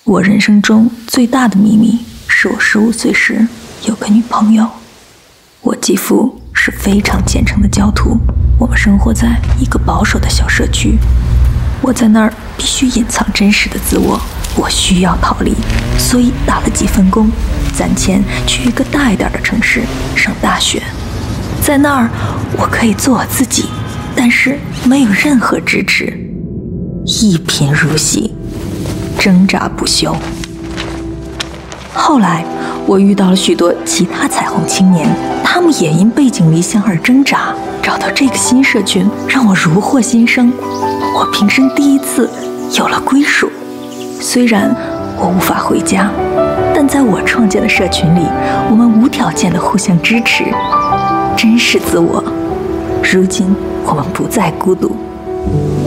我人生中最大的秘密是我15岁时有个女朋友。我继父是非常虔诚的教徒，我们生活在一个保守的小社区。我在那儿必须隐藏真实的自我，我需要逃离，所以打了几份工，攒钱去一个大一点的城市上大学。在那儿，我可以做我自己，但是没有任何支持，一贫如洗，挣扎不休。后来我遇到了许多其他彩虹青年，他们也因背井离乡而挣扎，找到这个新社群让我如获新生。我平生第一次有了归属。虽然我无法回家，但在我创建的社群里，我们无条件的互相支持，珍视自我。如今我们不再孤独。